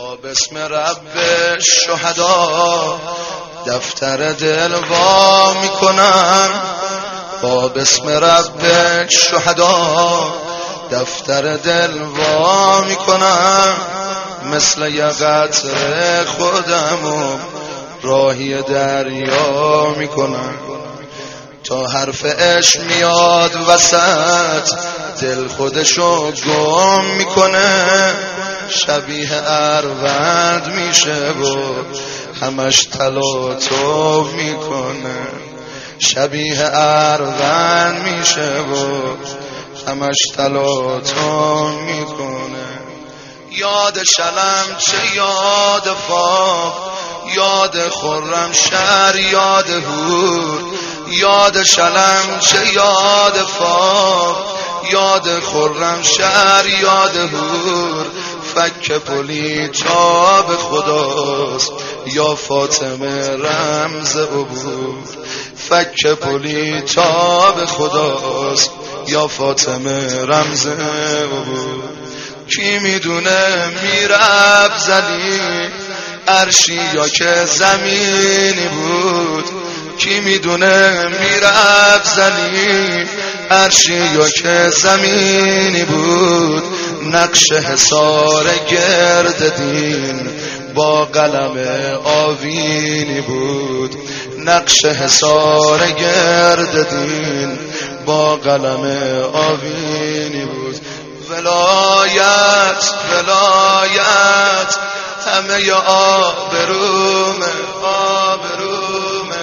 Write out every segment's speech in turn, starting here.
با بسم رب شهدا دفتر دل وا میکنم، با بسم رب شهدا دفتر دل وا میکنم، مثل یه قطره خودمو راهی دریا میکنم. تا حرف عشق میاد وسط دل خودشو گم میکنه، شبیه اروند میشه و همش تلاطم میکنه، شبیه اروند میشه و همش تلاطم میکنه. یاد شلم چه یاد فاق، یاد خرم شهر یاد هور، یاد شلم چه یاد فاق، یاد خرم شهر یاد هور، فک پلی تاب خداست یا فاطمه رمز عبور، فک پلی تاب خداست یا فاطمه رمز عبور. کی میدونه میرب زلی عرشی یا که زمینی بود، کی میدونه میرب زلی عرشی یا که زمینی بود، نقش حصار گرد دین با قلم آوینی بود، نقش حصار گرد دین با قلم آوینی بود. ولایت ولایت همه آبرومه آبرومه،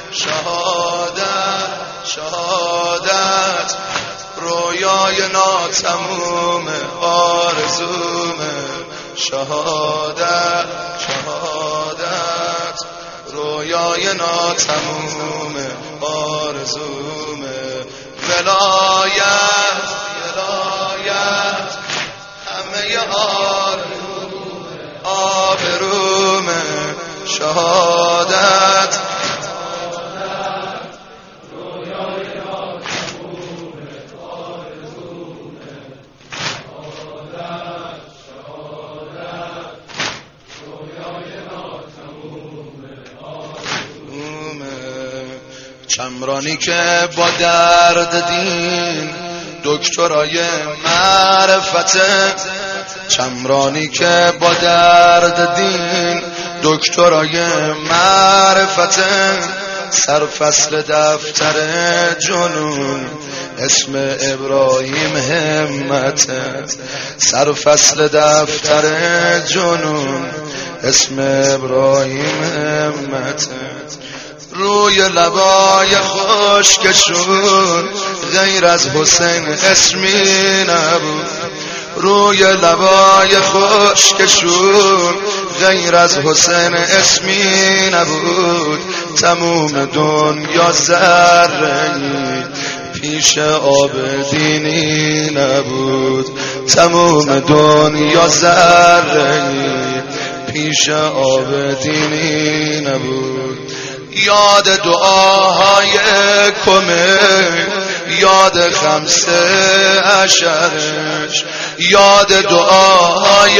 شهادت شهادت رویای ناتمومه آرزومه، شهادت شهادت رویای ناتمومه آرزومه. ولایت ولایت همه آبرومه شهادت چمرانی که با درد دین دکترای معرفته، چمرانی که با درد دین دکترای معرفته، سرفصل دفتر جنون اسم ابراهیم همته، سرفصل دفتر جنون اسم ابراهیم همته. روی لبای خشکشون غیر از حسین اسمی نبود، روی لبای خشکشون غیر از حسین اسمی نبود، تموم دنیا ذره‌ای پیش عابدینی نبود، تموم دنیا ذره‌ای پیش عابدینی نبود. یاد دعاهای کمه، یاد خمسه عشرش، یاد دعاهای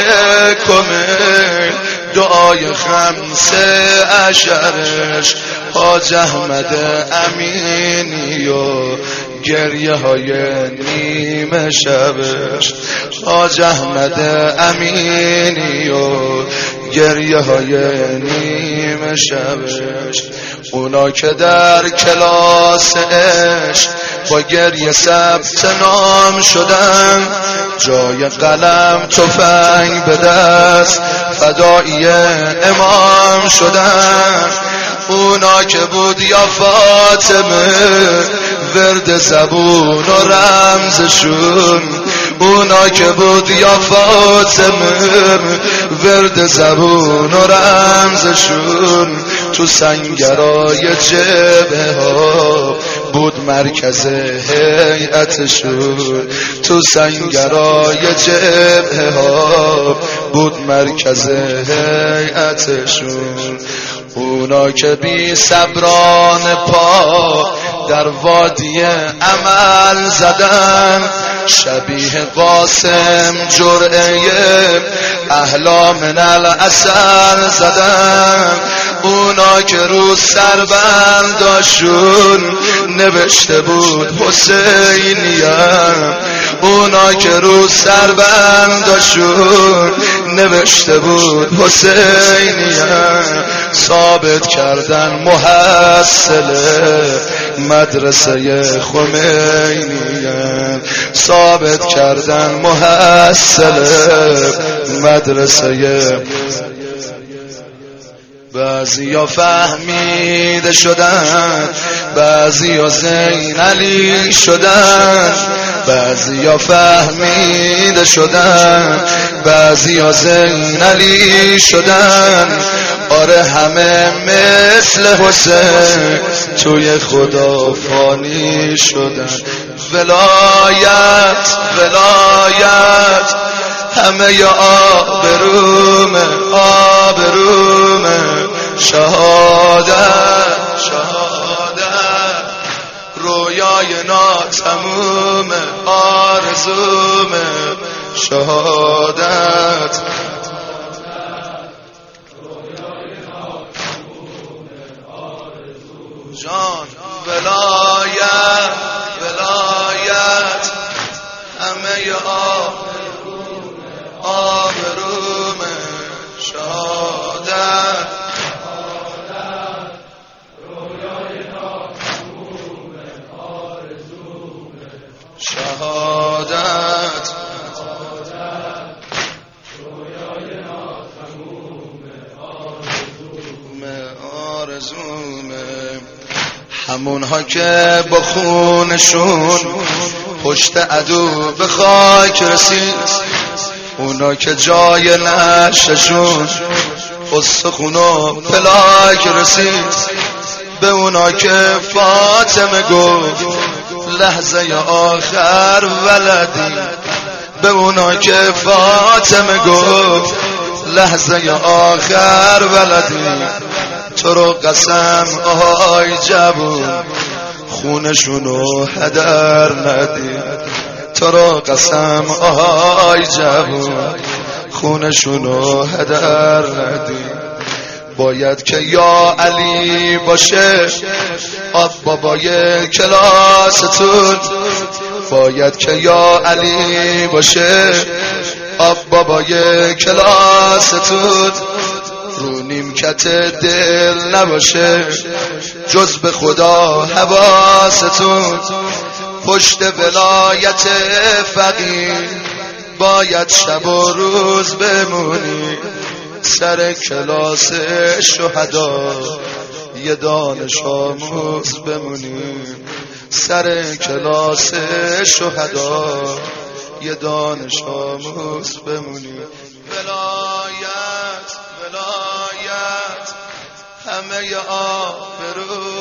کمه، دعای خمسه عشرش، حاج احمد امینی و گریه های نیمه شبش، حاج احمد امینی و گریه های نیمه شبش. اونا که در کلاس عشق با گریه ثبت نام شدن، جای قلم تفنگ به دست فدایی امام شدن. اونا که بود یا فاطمه ورد زبون و رمزشون، اونا که بود یا فاطمه ورد زبون و رمزشون، تو سنگرای جبهه ها بود مرکز هیئتشون، تو سنگرای جبهه ها بود مرکز هیئتشون. اونا که بی صبران پا در وادی عمل زدن، شبیه قاسم جرعه احلا من العسل زدم. اونا که رو سربنداشون نوشته بود حسینیم، اونا که رو سربنداشون نوشته بود حسینیم. ثابت کردن محصل مدرسه خمینیم، ثابت کردن محصل مدرسه. بعضیا فهمیده شدن، بعضیا زین علی شدن، بعضیا فهمیده شدن، بعضیا زین علی شدن. آره همه مثل حسین توی خدا فانی شدن. ولایت ولایت همه یا آبرومه آبرومه، شهادت شهادت رویای ناتمومه آرزومه، شهادت جان. ولایت ولایت همه یا آبرومه، شهادت شهادت آرزومه. همونها که با خونشون پشت عدو به خاک رسید، اونا که جای نششون استخون و پلاک رسید، به اونا که فاطمه گفت لحظه آخر ولدی، به اونا که فاطمه گفت لحظه آخر ولدی. تو رو قسم آهای جوون خونشونو هدر ندی، تو رو قسم آهای جوون خونشونو هدر ندی. باید که یا علی باشه آب بابای کلاستون، باید که یا علی باشه آب بابای کلاستون. رو نیمکت دل نباشه جز به خدا حواستون. پشت ولایت فقیر باید شب و روز بمونی، سر کلاس شهدا یه دانش آموز بمونی، سر کلاس شهدا یه دانش آموز بمونی. ولایت ولایت همه آبرو